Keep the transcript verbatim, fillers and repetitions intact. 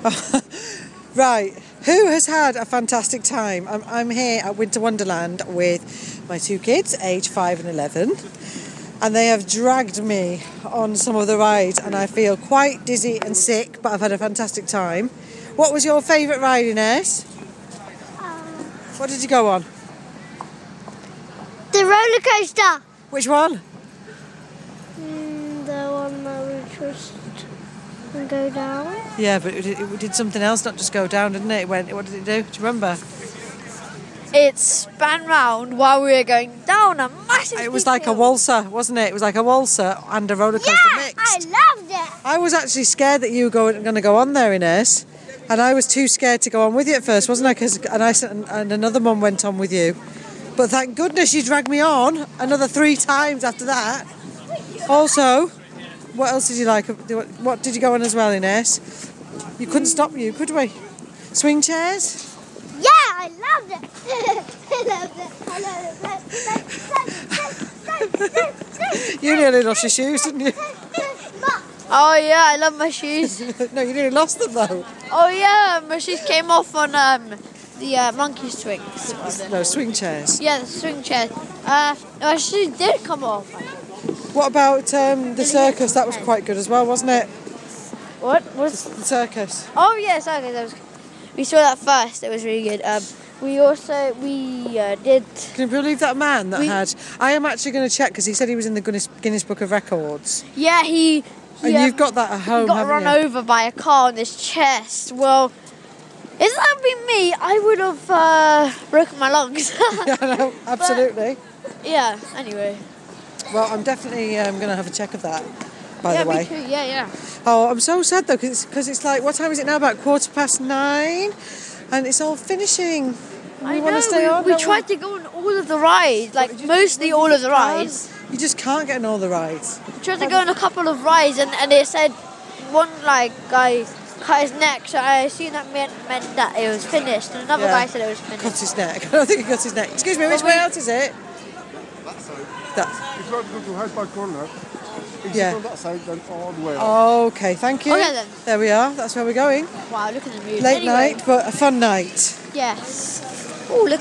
Right, who has had a fantastic time? I'm, I'm here at Winter Wonderland with my two kids, age five and eleven, and they have dragged me on some of the rides, and I feel quite dizzy and sick, but I've had a fantastic time. What was your favourite ride, Inez? Um, What did you go on? the roller coaster. Which one? Mm, the one that we just go down. Yeah, but it did, it did something else, not just go down, didn't it? It went. What did it do? Do you remember? It span round while we were going down a massive It was steep like a hill. waltzer, wasn't it? It was like a waltzer and a roller coaster Yeah, mixed. I loved it. I was actually scared that you were going, going to go on there, Inez, and I was too scared to go on with you at first, wasn't I? Cause, and I and, and another mum went on with you, but thank goodness you dragged me on another three times after that. Also, what else did you like? What did you go on as well, Inez? You couldn't stop you, could we? Swing chairs? Yeah, I loved it. I loved it. I loved it. You nearly lost your shoes, didn't you? Oh yeah, I love my shoes. No, you nearly lost them though. Oh yeah, my shoes came off on um, the uh, monkey swings. No, swing chairs. Yeah, the swing chair. Uh, no, my shoes did come off. What about um, the circus? That was quite good as well, wasn't it? What was? The circus. Oh yes, okay. That was. We saw that first. It was really good. Um, we also we uh, did. Can you believe that man that We- had... I am actually going to check because he said he was in the Guinness, Guinness Book of Records. Yeah, he. he And um, you've got that at home, He got haven't run you? over by a car on his chest. Well, if that had been me, I would have uh, broken my lungs. Yeah, I know, absolutely. Yeah. Anyway. Well, I'm definitely um, going to have a check of that, by yeah, the way. me too. Yeah, yeah. Oh, I'm so sad though, because it's, 'cause it's like, what time is it now? About quarter past nine? And it's all finishing. I We know. want to stay we, on. we don't tried to go on all of the rides, like you just- mostly all of the rides. You just can't get on all the rides. We tried to go on a couple of rides, and, and they said one like guy cut his neck, so I assume that meant, meant that it was finished, and another Yeah. guy said it was finished. Cut his neck. I don't think he cut his neck. Excuse me, which way out is it? That side. That. If you want to go to Hyde Park Corner, if Yeah. you go on that side, then all the way up. Okay, thank you. Okay, then. There we are. That's where we're going. Wow, look at the mood. Late Anyway, night, but a fun night. Yes. Oh, look.